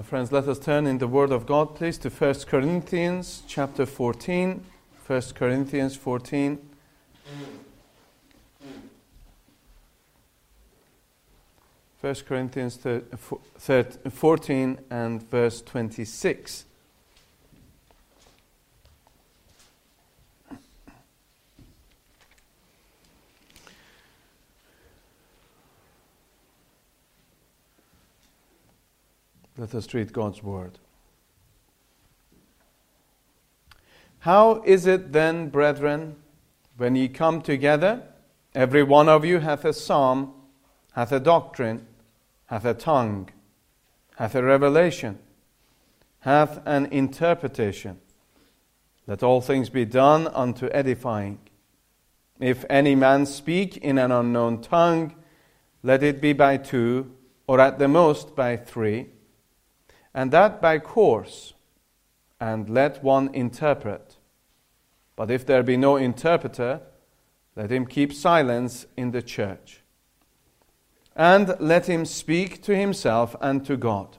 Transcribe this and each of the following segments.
Friends, let us turn in the Word of God, please, to 1 Corinthians chapter 14. 1 Corinthians 14. First Corinthians 14 and verse 26. Let us read God's word. How is it then, brethren, when ye come together, every one of you hath a psalm, hath a doctrine, hath a tongue, hath a revelation, hath an interpretation? Let all things be done unto edifying. If any man speak in an unknown tongue, let it be by two, or at the most by three, and that by course, and let one interpret. But if there be no interpreter, let him keep silence in the church. And let him speak to himself and to God.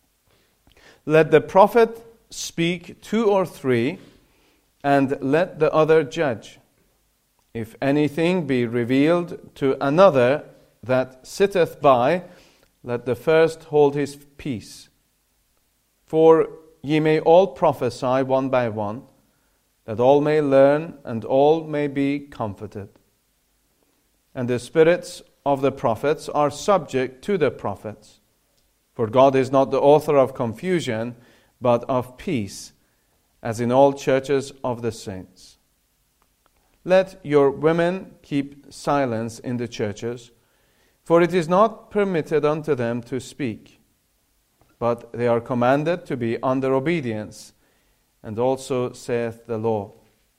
Let the prophet speak 2 or 3, and let the other judge. If anything be revealed to another that sitteth by, let the first hold his peace. For ye may all prophesy one by one, that all may learn and all may be comforted. And the spirits of the prophets are subject to the prophets. For God is not the author of confusion, but of peace, as in all churches of the saints. Let your women keep silence in the churches, for it is not permitted unto them to speak, but they are commanded to be under obedience, and also saith the law.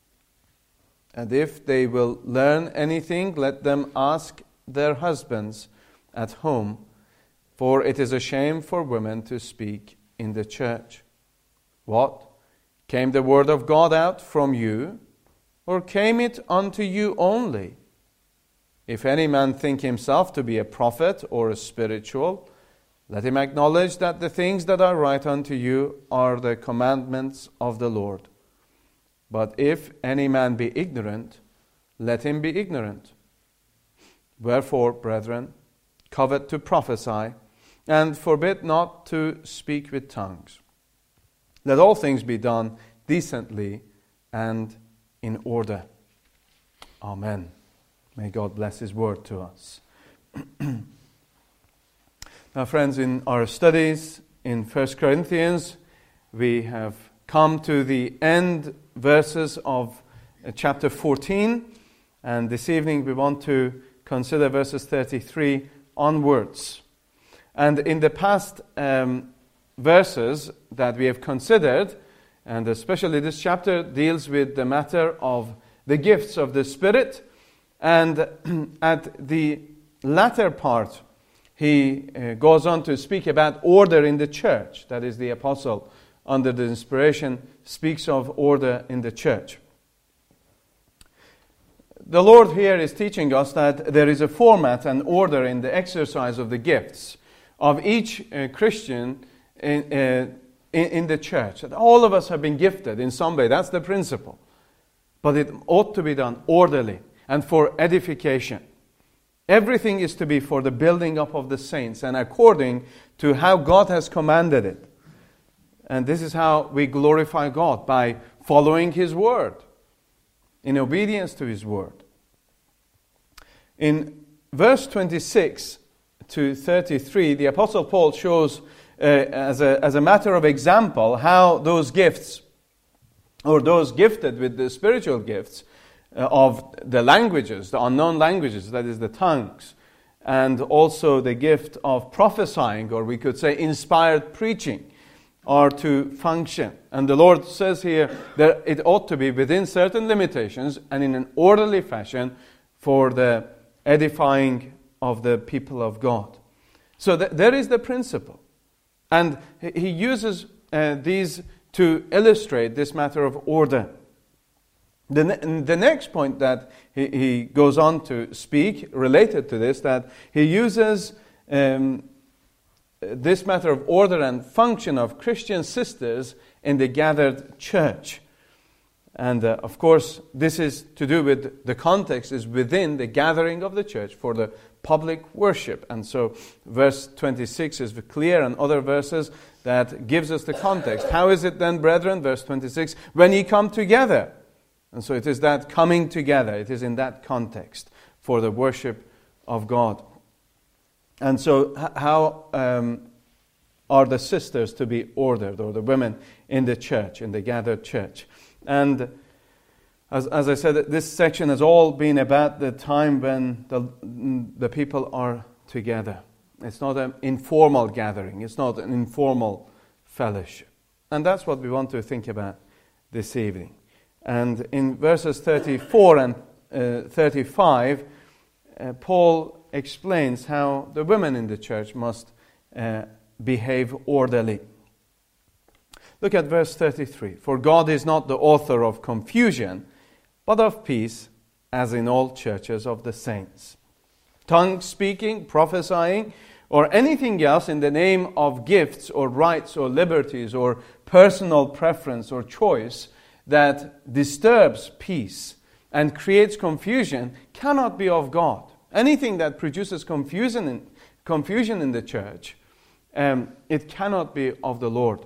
And if they will learn anything, let them ask their husbands at home, for it is a shame for women to speak in the church. What? Came the word of God out from you, or came it unto you only? If any man think himself to be a prophet or a spiritual, let him acknowledge that the things that are right unto you are the commandments of the Lord. But if any man be ignorant, let him be ignorant. Wherefore, brethren, covet to prophesy, and forbid not to speak with tongues. Let all things be done decently and in order. Amen. May God bless His word to us. Now, friends, in our studies in 1 Corinthians, we have come to the end verses of chapter 14, and this evening we want to consider verses 33 onwards. And in the past verses that we have considered, and especially this chapter deals with the matter of the gifts of the Spirit, and at the latter part he goes on to speak about order in the church. That is, the apostle, under the inspiration, speaks of order in the church. The Lord here is teaching us that there is a format and order in the exercise of the gifts of each Christian in the church. That all of us have been gifted in some way. That's the principle. But it ought to be done orderly and for edification. Everything is to be for the building up of the saints and according to how God has commanded it. And this is how we glorify God, by following His word, in obedience to His word. In verse 26 to 33, the Apostle Paul shows as a matter of example how those gifts, or those gifted with the spiritual gifts, of the languages, the unknown languages, that is the tongues, and also the gift of prophesying, or we could say inspired preaching, are to function. And the Lord says here that it ought to be within certain limitations and in an orderly fashion for the edifying of the people of God. So there is the principle. And he uses these to illustrate this matter of order. The next point that he goes on to speak related to this, that he uses this matter of order and function of Christian sisters in the gathered church. And of course, this is to do with the context is within the gathering of the church for the public worship. And so verse 26 is clear, and other verses that gives us the context. How is it then, brethren, verse 26, when ye come together? And so it is that coming together. It is in that context for the worship of God. And so how are the sisters to be ordered, or the women in the church, in the gathered church? And as I said, this section has all been about the time when the people are together. It's not an informal gathering. It's not an informal fellowship. And that's what we want to think about this evening. And in verses 34 and 35, Paul explains how the women in the church must behave orderly. Look at verse 33. For God is not the author of confusion, but of peace, as in all churches of the saints. Tongue speaking, prophesying, or anything else in the name of gifts or rights or liberties or personal preference or choice that disturbs peace and creates confusion cannot be of God. Anything that produces confusion in the church, it cannot be of the Lord.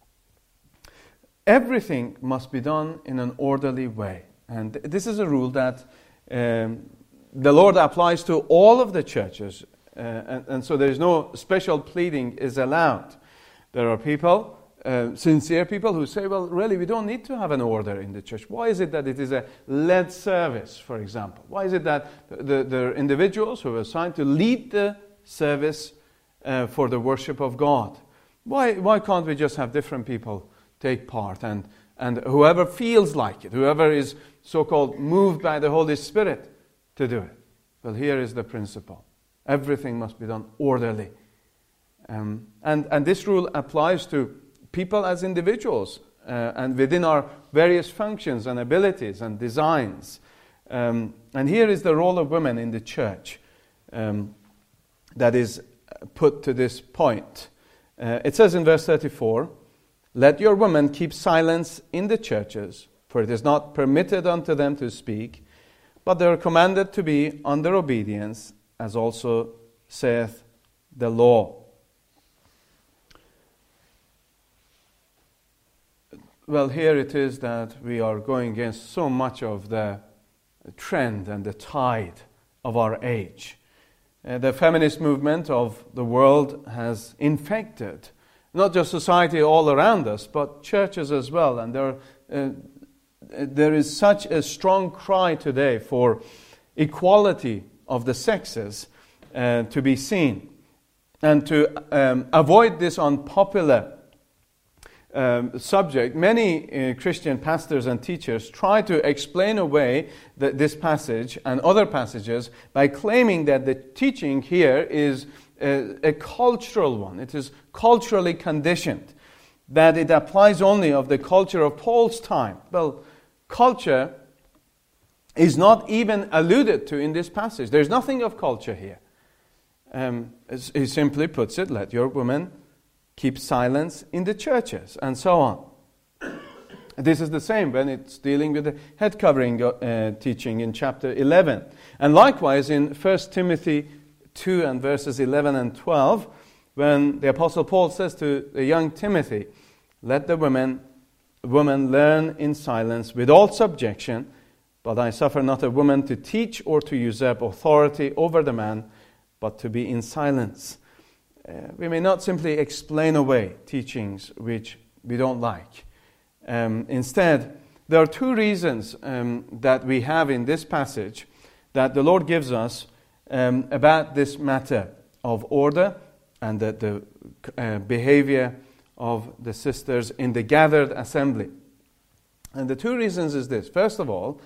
Everything must be done in an orderly way. And this is a rule that the Lord applies to all of the churches. And so there is no special pleading is allowed. There are people, sincere people, who say, well, really, we don't need to have an order in the church. Why is it that it is a led service, for example? Why is it that the individuals who are assigned to lead the service for the worship of God, why can't we just have different people take part, and whoever feels like it, whoever is so-called moved by the Holy Spirit to do it? Well, here is the principle. Everything must be done orderly. And this rule applies to people as individuals and within our various functions and abilities and designs. And here is the role of women in the church that is put to this point. It says in verse 34, let your women keep silence in the churches, for it is not permitted unto them to speak, but they are commanded to be under obedience, as also saith the law. Well, here it is that we are going against so much of the trend and the tide of our age. The feminist movement of the world has infected not just society all around us, but churches as well. And there is such a strong cry today for equality of the sexes to be seen. And to avoid this unpopular subject, many Christian pastors and teachers try to explain away this passage and other passages by claiming that the teaching here is a cultural one. It is culturally conditioned, that it applies only of the culture of Paul's time. Well, culture is not even alluded to in this passage. There's nothing of culture here. He simply puts it, let your women keep silence in the churches, and so on. This is the same when it's dealing with the head covering teaching in chapter 11. And likewise in 1 Timothy 2 and verses 11 and 12, when the Apostle Paul says to the young Timothy, let the woman learn in silence with all subjection, but I suffer not a woman to teach or to usurp authority over the man, but to be in silence. We may not simply explain away teachings which we don't like. Instead, there are two reasons that we have in this passage that the Lord gives us about this matter of order and the behavior of the sisters in the gathered assembly. And the two reasons is this. First of all,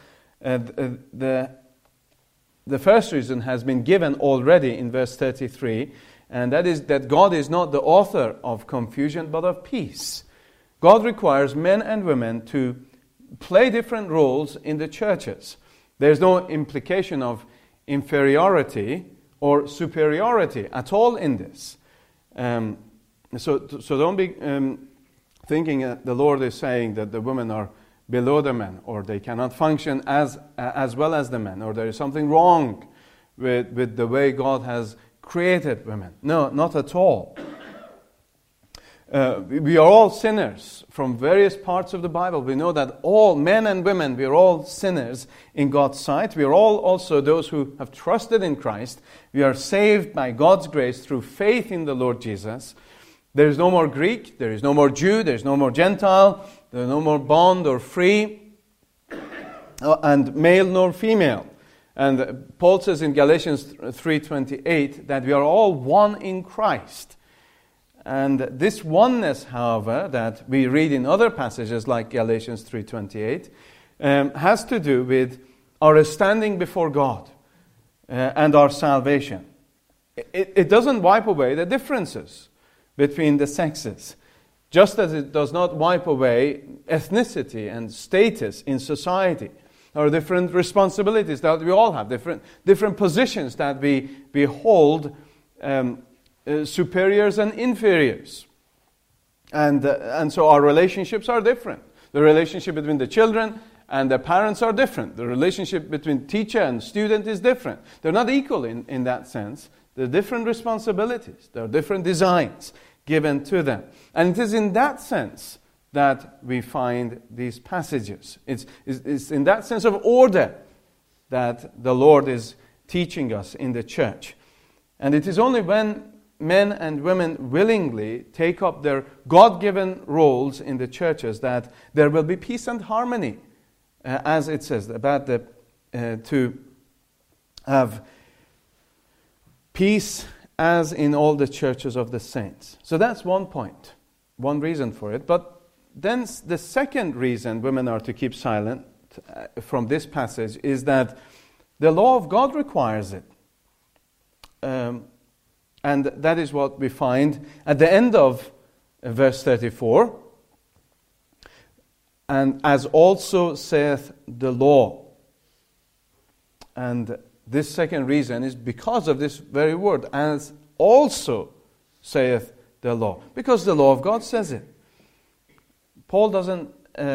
the first reason has been given already in verse 33, and that is that God is not the author of confusion, but of peace. God requires men and women to play different roles in the churches. There's no implication of inferiority or superiority at all in this. So don't be thinking the Lord is saying that the women are below the men, or they cannot function as well as the men, or there is something wrong with the way God has created women. No, not at all. We are all sinners from various parts of the Bible. We know that all men and women, we are all sinners in God's sight. We are all also those who have trusted in Christ. We are saved by God's grace through faith in the Lord Jesus. There is no more Greek, there is no more Jew, there is no more Gentile, there is no more bond or free, and male nor female. And Paul says in Galatians 3:28 that we are all one in Christ. And this oneness, however, that we read in other passages like Galatians 3:28, has to do with our standing before God and our salvation. It doesn't wipe away the differences between the sexes, just as it does not wipe away ethnicity and status in society, or different responsibilities that we all have, different positions that we hold, superiors and inferiors. And so our relationships are different. The relationship between the children and the parents are different. The relationship between teacher and student is different. They're not equal in that sense. There are different responsibilities. There are different designs given to them. And it is in that sense that we find these passages. It's in that sense of order that the Lord is teaching us in the church. And it is only when men and women willingly take up their God-given roles in the churches that there will be peace and harmony, as it says, about to have peace as in all the churches of the saints. So that's one point, one reason for it. But then the second reason women are to keep silent from this passage is that the law of God requires it. And that is what we find at the end of verse 34. And as also saith the law. And this second reason is because of this very word, as also saith the law. Because the law of God says it. Paul doesn't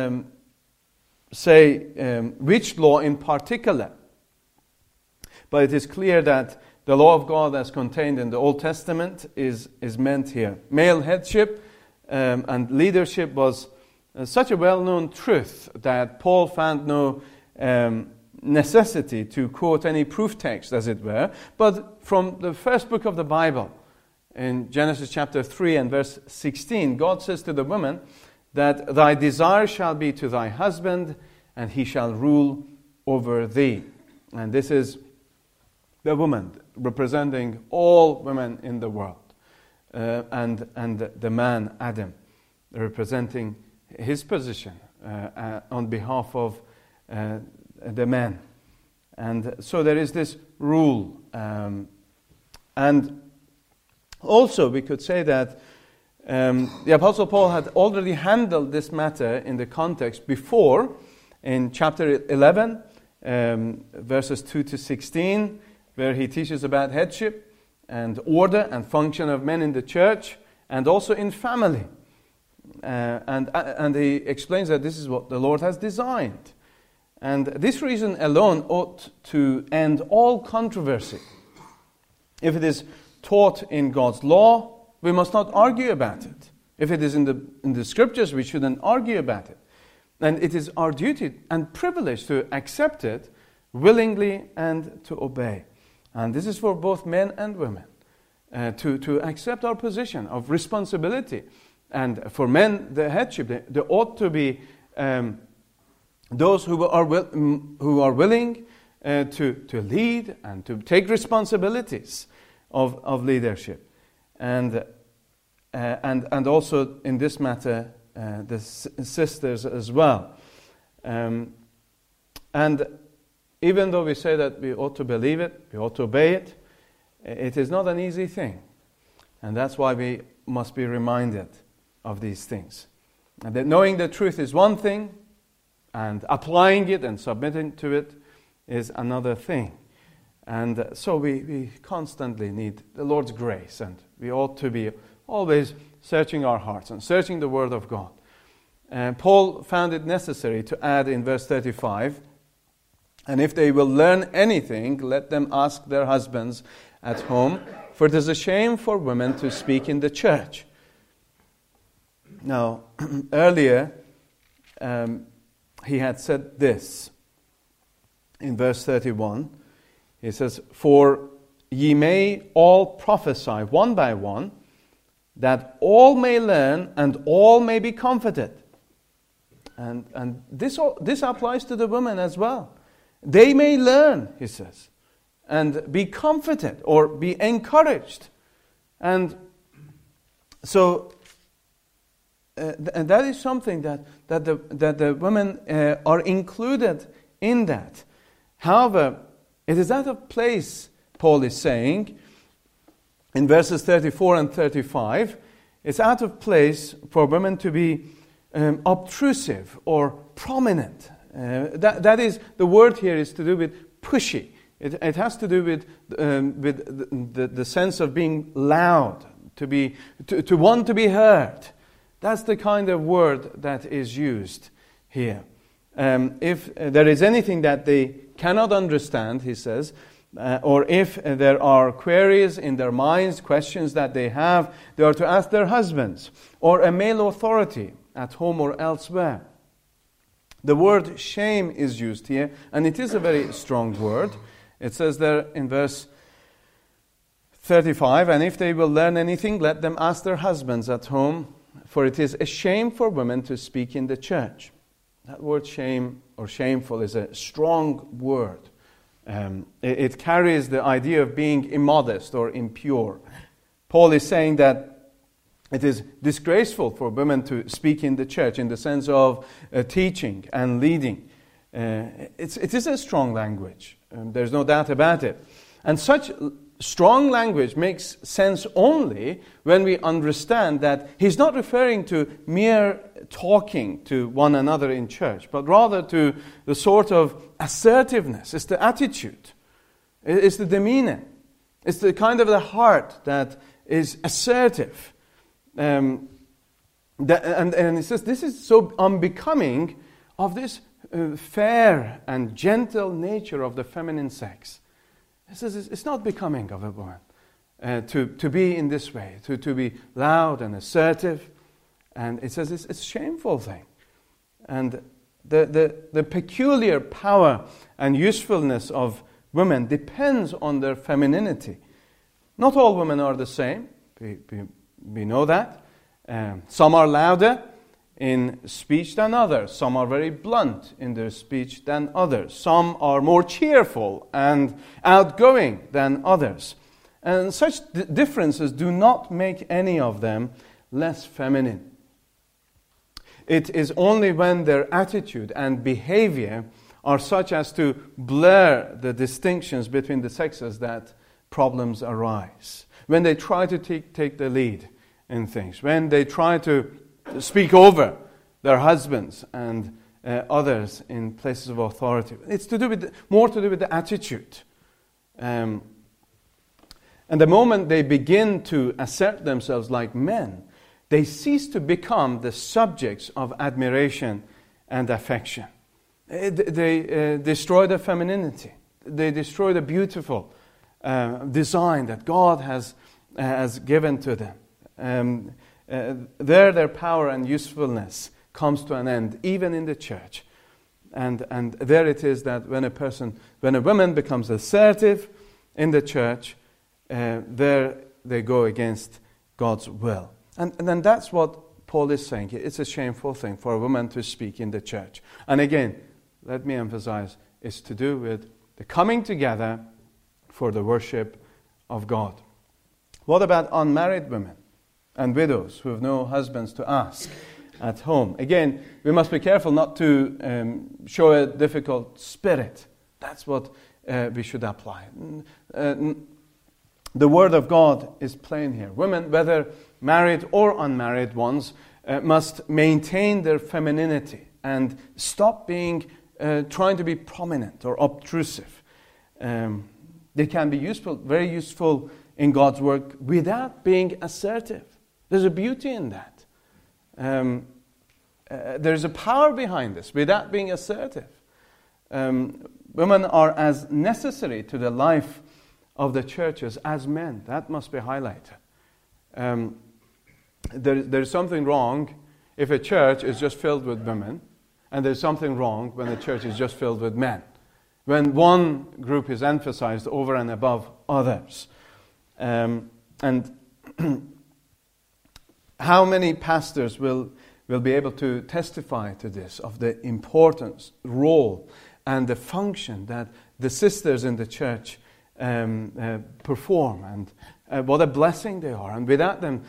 say which law in particular. But it is clear that the law of God as contained in the Old Testament is meant here. Male headship and leadership was such a well-known truth that Paul found no necessity to quote any proof text, as it were. But from the first book of the Bible, in Genesis chapter 3 and verse 16, God says to the woman that thy desire shall be to thy husband, and he shall rule over thee. And this is the woman representing all women in the world, and the man Adam representing his position on behalf of the men. And so there is this rule. And also we could say that the Apostle Paul had already handled this matter in the context before, in chapter 11, verses 2 to 16, where he teaches about headship and order and function of men in the church, and also in family. And he explains that this is what the Lord has designed. And this reason alone ought to end all controversy. If it is taught in God's law, we must not argue about it. If it is in the scriptures, we shouldn't argue about it. And it is our duty and privilege to accept it willingly and to obey. And this is for both men and women, to accept our position of responsibility. And for men, the headship, there ought to be those who are willing to lead and to take responsibilities of leadership, and also in this matter the sisters as well. And even though we say that we ought to believe it, we ought to obey it, it is not an easy thing, and that's why we must be reminded of these things. And that knowing the truth is one thing, and applying it and submitting to it is another thing. And so we constantly need the Lord's grace, and we ought to be always searching our hearts and searching the Word of God. Paul found it necessary to add in verse 35, and if they will learn anything, let them ask their husbands at home, for it is a shame for women to speak in the church. Now, earlier, he had said this in verse 31. He says, "For ye may all prophesy one by one, that all may learn and all may be comforted." And this applies to the women as well. They may learn, he says, and be comforted or be encouraged. And so and that is something that the women are included in that. However, it is out of place, Paul is saying, in verses 34 and 35, it's out of place for women to be obtrusive or prominent. That is, the word here is to do with pushy. It has to do with the sense of being loud, to want to be heard. That's the kind of word that is used here. If there is anything that they cannot understand, he says, or if there are queries in their minds, questions that they have, they are to ask their husbands or a male authority at home or elsewhere. The word shame is used here, and it is a very strong word. It says there in verse 35, "And if they will learn anything, let them ask their husbands at home, for it is a shame for women to speak in the church." That word shame or shameful is a strong word. It carries the idea of being immodest or impure. Paul is saying that it is disgraceful for women to speak in the church in the sense of teaching and leading. It is a strong language. There's no doubt about it. And such strong language makes sense only when we understand that he's not referring to mere talking to one another in church, but rather to the sort of assertiveness. It's the attitude. It's the demeanor. It's the kind of the heart that is assertive. And it says this is so unbecoming of this fair and gentle nature of the feminine sex. It says it's not becoming of a woman to be in this way, to be loud and assertive. And it says it's a shameful thing. And the peculiar power and usefulness of women depends on their femininity. Not all women are the same. We know that. Some are louder in speech than others. Some are very blunt in their speech than others. Some are more cheerful and outgoing than others. And such differences do not make any of them less feminine. It is only when their attitude and behavior are such as to blur the distinctions between the sexes that problems arise. When they try to take the lead in things, when they try to speak over their husbands and others in places of authority. It's more to do with the attitude. And the moment they begin to assert themselves like men, they cease to become the subjects of admiration and affection. They destroy their femininity. They destroy the beautiful design that God has given to them. Their power and usefulness comes to an end, even in the church. And there it is that when a woman becomes assertive in the church, there they go against God's will. And then that's what Paul is saying here. It's a shameful thing for a woman to speak in the church. And again, let me emphasize, it's to do with the coming together for the worship of God. What about unmarried women and widows who have no husbands to ask at home? Again, we must be careful not to show a difficult spirit. That's what we should apply. The Word of God is plain here. Women, whether married or unmarried ones, must maintain their femininity and stop being trying to be prominent or obtrusive. They can be useful, very useful in God's work without being assertive. There's a beauty in that. There's a power behind this, without being assertive. Women are as necessary to the life of the churches as men. That must be highlighted. There's something wrong if a church is just filled with women, and there's something wrong when a church is just filled with men. When one group is emphasized over and above others. And how many pastors will be able to testify to this, of the importance, role, and the function that the sisters in the church perform, and what a blessing they are. And without them,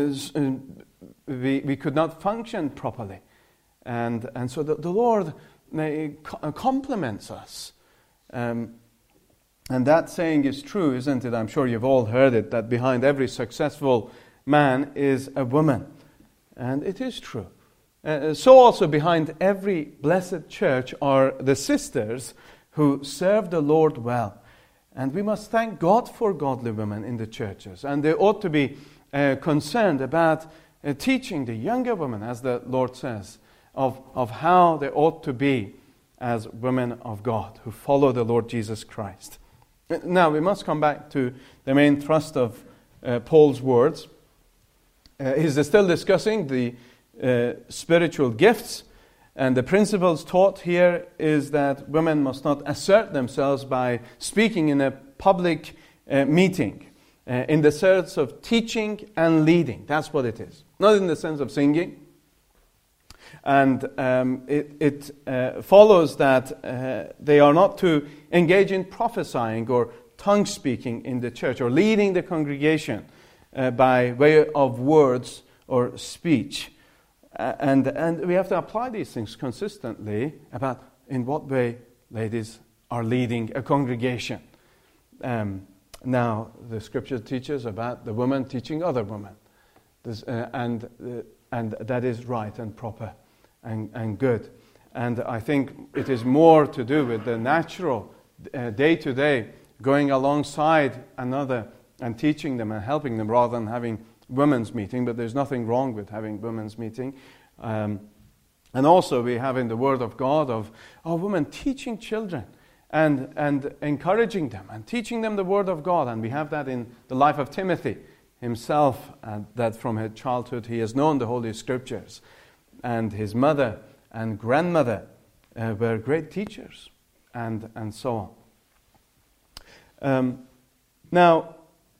we could not function properly. And so the Lord compliments us. And that saying is true, isn't it? I'm sure you've all heard it, that behind every successful man is a woman. And it is true. So also behind every blessed church are the sisters who serve the Lord well. And we must thank God for godly women in the churches. And they ought to be concerned about teaching the younger women, as the Lord says, of how they ought to be as women of God who follow the Lord Jesus Christ. Now, we must come back to the main thrust of Paul's words. He's still discussing the spiritual gifts, and the principles taught here is that women must not assert themselves by speaking in a public meeting, in the sense of teaching and leading. That's what it is, not in the sense of singing. And it follows that they are not to engage in prophesying or tongue speaking in the church, or leading the congregation by way of words or speech. And we have to apply these things consistently about in what way ladies are leading a congregation. Now, the Scripture teaches about the woman teaching other women. And that is right and proper and good. And I think it is more to do with the natural, day-to-day, going alongside another and teaching them and helping them, rather than having women's meeting. But there's nothing wrong with having women's meeting. And also we have in the Word of God of women teaching children and encouraging them and teaching them the Word of God. And we have that in the life of Timothy himself, that from his childhood he has known the Holy Scriptures. And his mother and grandmother were great teachers, and so on. Now,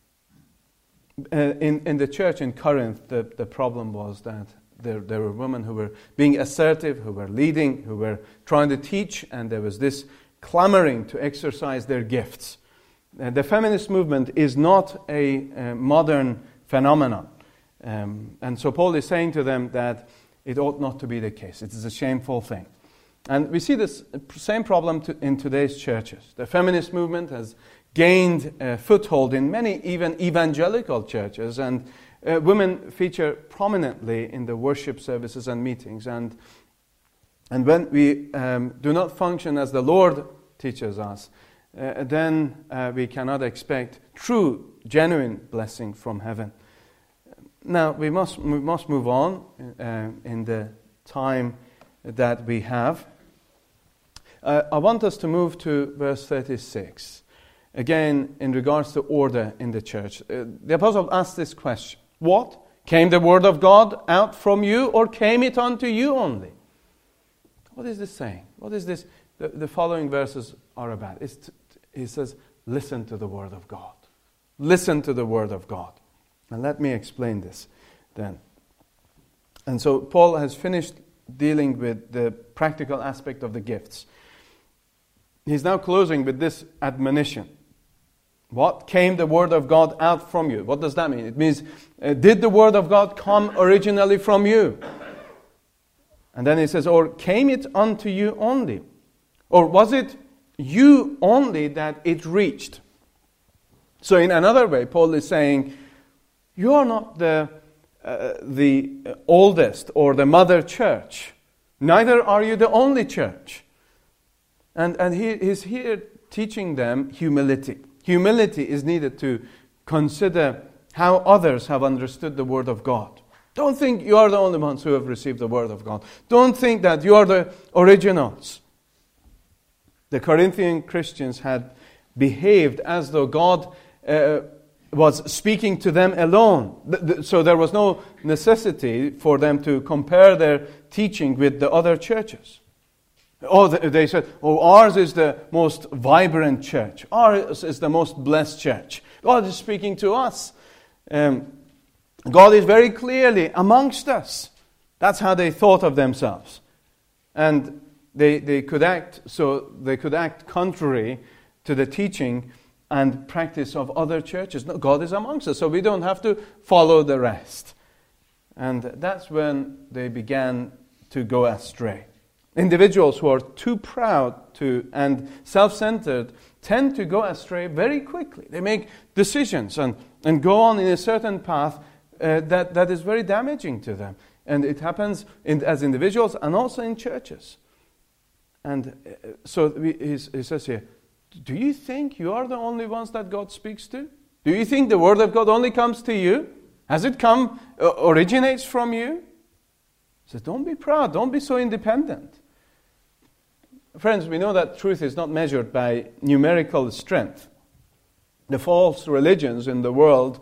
in the church in Corinth, the problem was that there were women who were being assertive, who were leading, who were trying to teach, and there was this clamoring to exercise their gifts. The feminist movement is not a modern phenomenon. And so Paul is saying to them that it ought not to be the case. It is a shameful thing. And we see this same problem in today's churches. The feminist movement has gained a foothold in many even evangelical churches, and women feature prominently in the worship services and meetings. And when we do not function as the Lord teaches us, then we cannot expect true, genuine blessing from heaven. Now, we must move on in the time that we have. I want us to move to verse 36. Again, in regards to order in the church. The apostle asked this question: what? Came the word of God out from you, or came it unto you only? What is this saying? What is this? The following verses are about. He says, listen to the word of God. Listen to the word of God. And let me explain this then. And so Paul has finished dealing with the practical aspect of the gifts. He's now closing with this admonition. What? Came the word of God out from you? What does that mean? It means, did the word of God come originally from you? And then he says, or came it unto you only? Or was it you only that it reached? So in another way, Paul is saying, you are not the oldest or the mother church. Neither are you the only church. And he is here teaching them humility. Humility is needed to consider how others have understood the Word of God. Don't think you are the only ones who have received the Word of God. Don't think that you are the originals. The Corinthian Christians had behaved as though God was speaking to them alone. So there was no necessity for them to compare their teaching with the other churches. They said, ours is the most vibrant church. Ours is the most blessed church. God is speaking to us. God is very clearly amongst us. That's how they thought of themselves. And they could act contrary to the teaching and practice of other churches. No, God is amongst us, so we don't have to follow the rest. And that's when they began to go astray. Individuals who are too proud and self-centered tend to go astray very quickly. They make decisions and go on in a certain path that is very damaging to them. And it happens as individuals and also in churches. And so he says here, do you think you are the only ones that God speaks to? Do you think the Word of God only comes to you? Has it originates from you? He says, don't be proud. Don't be so independent. Friends, we know that truth is not measured by numerical strength. The false religions in the world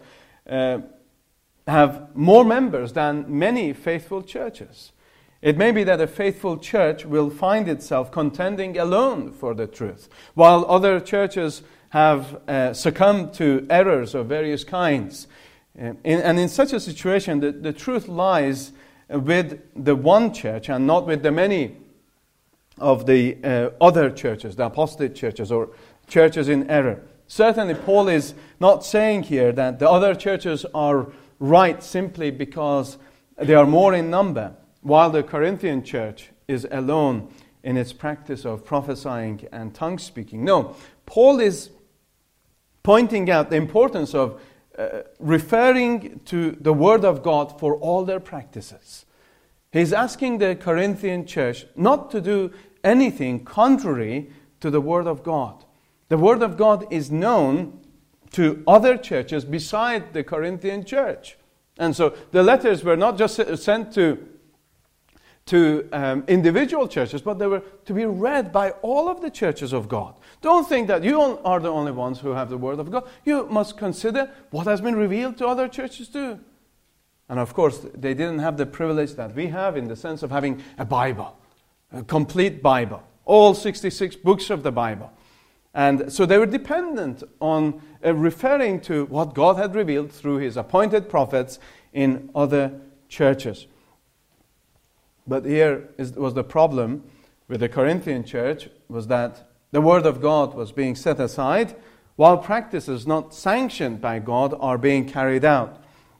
have more members than many faithful churches. It may be that a faithful church will find itself contending alone for the truth, while other churches have succumbed to errors of various kinds. And in such a situation, the truth lies with the one church and not with the many of the other churches, the apostate churches or churches in error. Certainly, Paul is not saying here that the other churches are right simply because they are more in number, while the Corinthian church is alone in its practice of prophesying and tongue speaking. No, Paul is pointing out the importance of referring to the Word of God for all their practices. He's asking the Corinthian church not to do anything contrary to the Word of God. The Word of God is known to other churches beside the Corinthian church. And so the letters were not just sent to individual churches, but they were to be read by all of the churches of God. Don't think that you are the only ones who have the Word of God. You must consider what has been revealed to other churches too. And of course, they didn't have the privilege that we have in the sense of having a Bible, a complete Bible, all 66 books of the Bible. And so they were dependent on referring to what God had revealed through His appointed prophets in other churches. But here was the problem with the Corinthian church, was that the Word of God was being set aside, while practices not sanctioned by God are being carried out.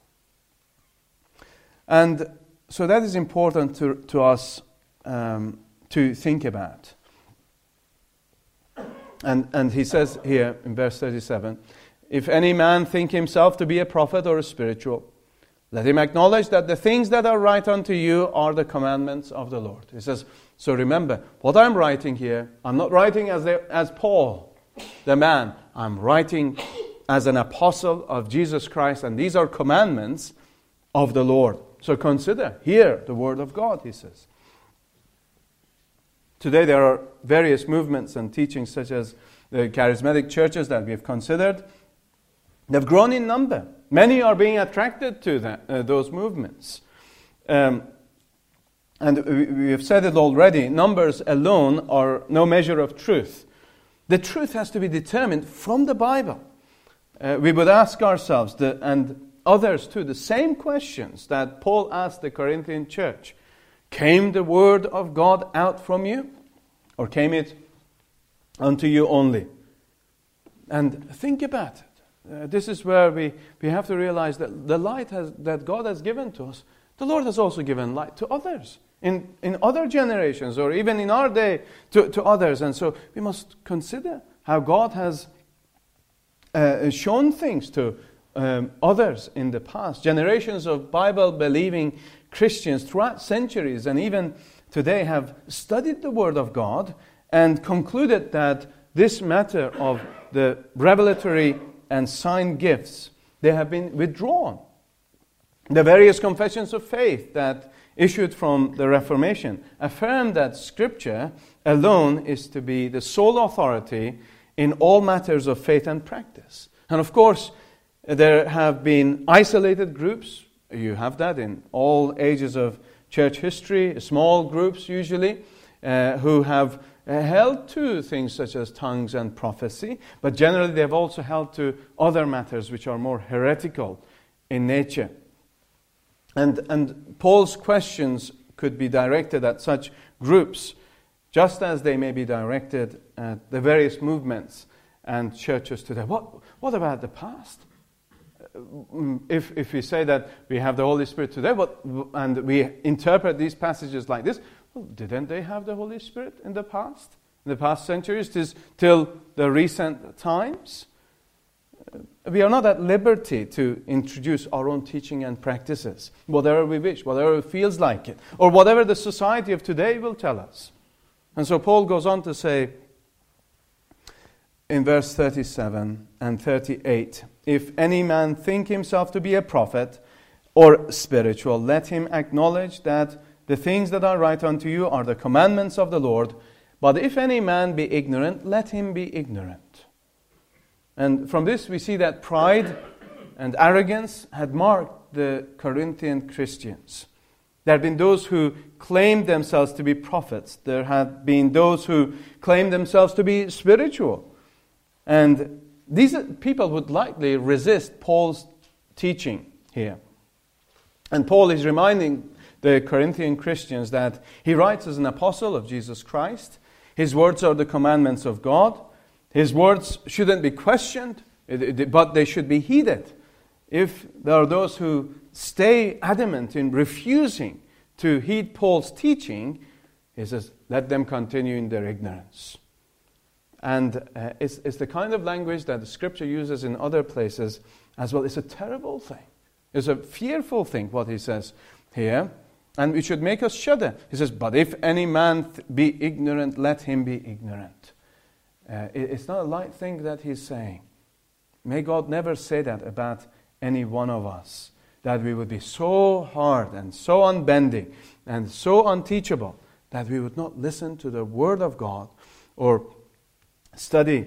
And so that is important to us to think about. And he says here in verse 37, if any man think himself to be a prophet or a spiritual, let him acknowledge that the things that are right unto you are the commandments of the Lord. He says, so remember, what I'm writing here, I'm not writing as Paul, the man. I'm writing as an apostle of Jesus Christ, and these are commandments of the Lord. So consider here the Word of God, he says. Today there are various movements and teachings such as the charismatic churches that we have considered. They've grown in number. Many are being attracted to those movements. And we have said it already, numbers alone are no measure of truth. The truth has to be determined from the Bible. We would ask ourselves, and others too, the same questions that Paul asked the Corinthian church. Came the Word of God out from you? Or came it unto you only? And think about it. This is where we have to realize that the light that God has given to us, the Lord has also given light to others in other generations, or even in our day to others. And so we must consider how God has shown things to others in the past. Generations of Bible-believing Christians throughout centuries and even today have studied the Word of God and concluded that this matter of the revelatory and sign gifts they have been withdrawn. The various confessions of faith that issued from the Reformation affirm that Scripture alone is to be the sole authority in all matters of faith and practice. And of course, there have been isolated groups. You have that in all ages of church history, small groups usually, who have held to things such as tongues and prophecy, but generally they have also held to other matters which are more heretical in nature. And Paul's questions could be directed at such groups, just as they may be directed at the various movements and churches today. What about the past? If we say that we have the Holy Spirit today, and we interpret these passages like this, well, didn't they have the Holy Spirit in the past? In the past centuries, till the recent times? We are not at liberty to introduce our own teaching and practices, whatever we wish, whatever feels like it, or whatever the society of today will tell us. And so Paul goes on to say in verse 37 and 38, if any man think himself to be a prophet or spiritual, let him acknowledge that the things that are right unto you are the commandments of the Lord. But if any man be ignorant, let him be ignorant. And from this we see that pride and arrogance had marked the Corinthian Christians. There had been those who claimed themselves to be prophets. There had been those who claimed themselves to be spiritual. And these people would likely resist Paul's teaching here. And Paul is reminding the Corinthian Christians that he writes as an apostle of Jesus Christ. His words are the commandments of God. His words shouldn't be questioned, but they should be heeded. If there are those who stay adamant in refusing to heed Paul's teaching, he says, let them continue in their ignorance. And it's the kind of language that the Scripture uses in other places as well. It's a terrible thing. It's a fearful thing, what he says here. And it should make us shudder. He says, but if any man be ignorant, let him be ignorant. It's not a light thing that he's saying. May God never say that about any one of us, that we would be so hard and so unbending and so unteachable that we would not listen to the Word of God or study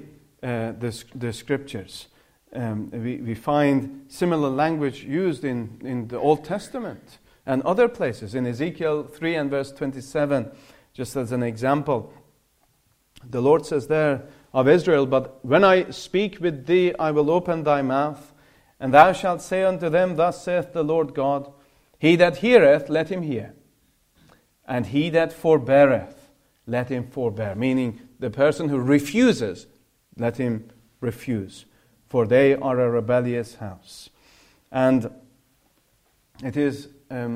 the Scriptures. We find similar language used in the Old Testament and other places. In Ezekiel 3 and verse 27, just as an example, the Lord says there of Israel, but when I speak with thee, I will open thy mouth, and thou shalt say unto them, thus saith the Lord God, he that heareth, let him hear, and he that forbeareth, let him forbear. Meaning, the person who refuses, let him refuse, for they are a rebellious house. And it is,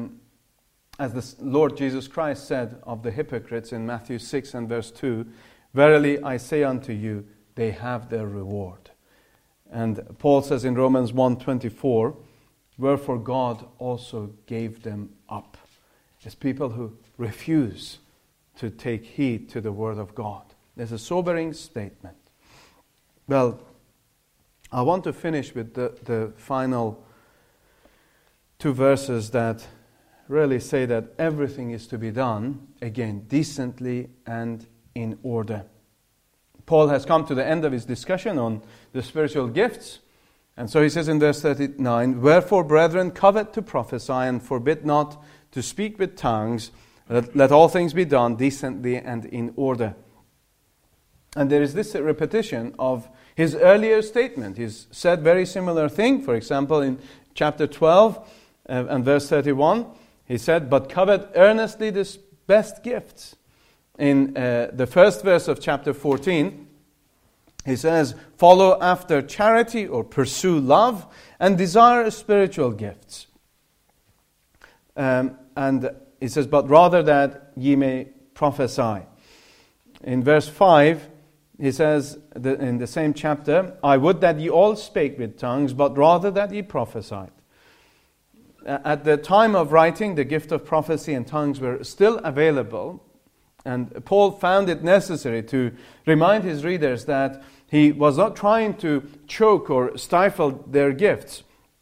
as the Lord Jesus Christ said of the hypocrites in Matthew 6 and verse 2, verily I say unto you, they have their reward. And Paul says in Romans 1:24, wherefore God also gave them up. It's people who refuse to take heed to the Word of God. There's a sobering statement. Well, I want to finish with the final two verses that really say that everything is to be done, again, decently and in order. Paul has come to the end of his discussion on the spiritual gifts. And so he says in verse 39, wherefore, brethren, covet to prophesy, and forbid not to speak with tongues. Let all things be done decently and in order. And there is this repetition of his earlier statement. He's said very similar thing. For example, in chapter 12 and verse 31, he said, but covet earnestly the best gifts. In the first verse of chapter 14, he says, follow after charity or pursue love and desire spiritual gifts. And he says, but rather that ye may prophesy. In verse 5, he says in the same chapter, I would that ye all spake with tongues, but rather that ye prophesied. At the time of writing, the gift of prophecy and tongues were still available. And Paul found it necessary to remind his readers that he was not trying to choke or stifle their gifts.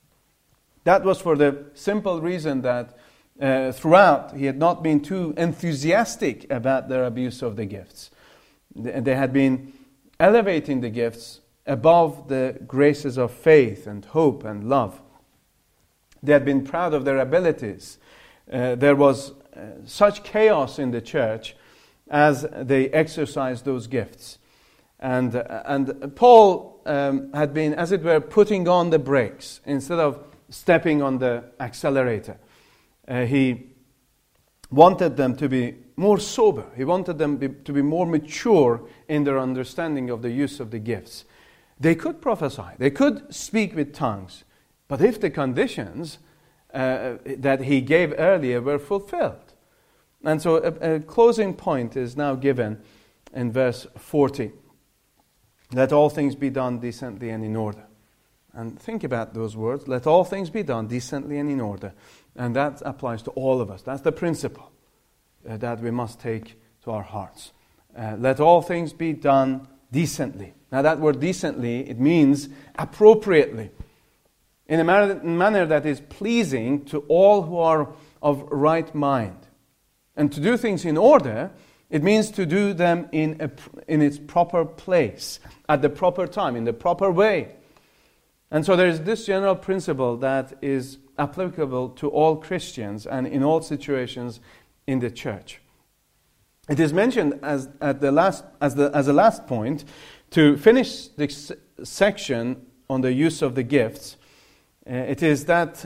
That was for the simple reason that throughout he had not been too enthusiastic about their abuse of the gifts. They had been elevating the gifts above the graces of faith and hope and love. They had been proud of their abilities. There was such chaos in the church as they exercised those gifts. And Paul had been, as it were, putting on the brakes instead of stepping on the accelerator. He wanted them to be more sober. He wanted them to be more mature in their understanding of the use of the gifts. They could prophesy. They could speak with tongues. But if the conditions that he gave earlier were fulfilled. And so a closing point is now given in verse 40. Let all things be done decently and in order. And think about those words. Let all things be done decently and in order. And that applies to all of us. That's the principle that we must take to our hearts. Let all things be done decently. Now that word decently, it means appropriately. In a manner that is pleasing to all who are of right mind. And to do things in order, it means to do them in its proper place, at the proper time, in the proper way. And so there is this general principle that is applicable to all Christians and in all situations in the church. It is mentioned as a last point to finish this section on the use of the gifts. It is that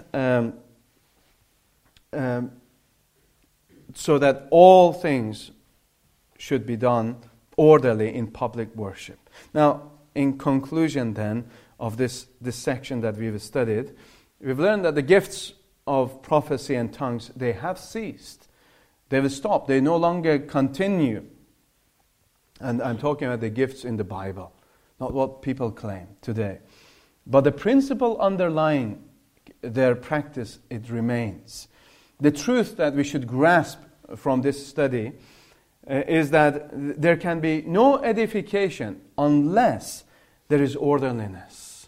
so that all things should be done orderly in public worship. Now, in conclusion then of this section that we've studied, we've learned that the gifts of prophecy and tongues, they have ceased. They've stopped. They no longer continue. And I'm talking about the gifts in the Bible, not what people claim today. But the principle underlying their practice, it remains. The truth that we should grasp from this study is that there can be no edification unless there is orderliness.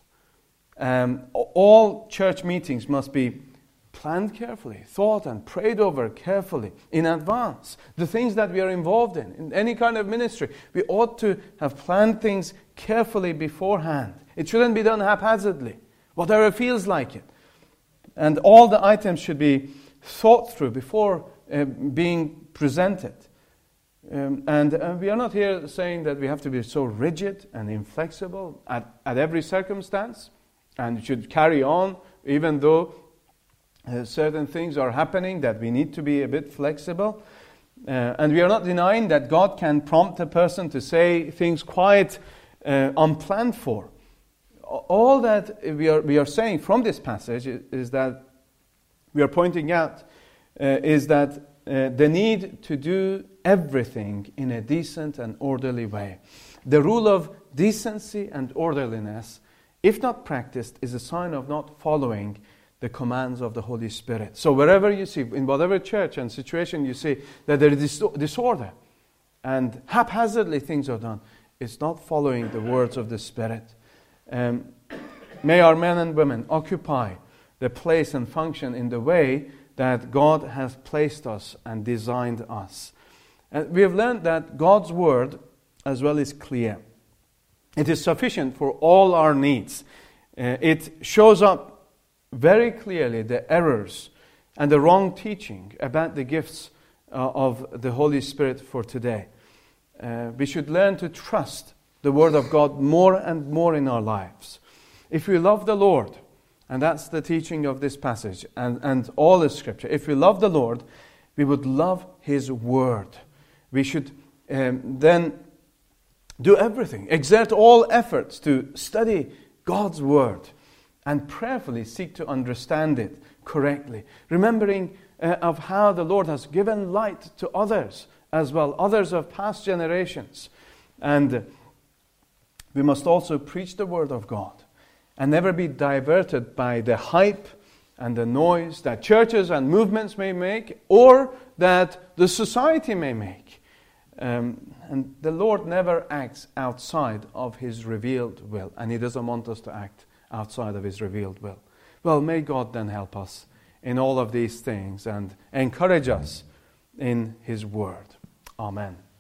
All church meetings must be planned carefully, thought and prayed over carefully in advance. The things that we are involved in any kind of ministry, we ought to have planned things carefully beforehand. It shouldn't be done haphazardly, whatever feels like it. And all the items should be thought through before being presented. And we are not here saying that we have to be so rigid and inflexible at every circumstance and should carry on even though certain things are happening, that we need to be a bit flexible. And we are not denying that God can prompt a person to say things quite unplanned for. All that we are saying from this passage is that we are pointing out is that the need to do everything in a decent and orderly way. The rule of decency and orderliness, if not practiced, is a sign of not following the commands of the Holy Spirit. So wherever you see, in whatever church and situation you see that there is disorder and haphazardly things are done, it's not following the words of the Spirit. May our men and women occupy the place and function in the way that God has placed us and designed us. We have learned that God's word as well is clear. It is sufficient for all our needs. It shows up very clearly the errors and the wrong teaching about the gifts of the Holy Spirit for today. We should learn to trust the Word of God more and more in our lives. If we love the Lord, and that's the teaching of this passage and all the Scripture, if we love the Lord, we would love His Word. We should then do everything, exert all efforts to study God's Word and prayerfully seek to understand it correctly, remembering of how the Lord has given light to others as well, others of past generations. And we must also preach the Word of God and never be diverted by the hype and the noise that churches and movements may make or that the society may make. And the Lord never acts outside of His revealed will, and He doesn't want us to act outside of His revealed will. Well, may God then help us in all of these things and encourage us in His Word. Amen.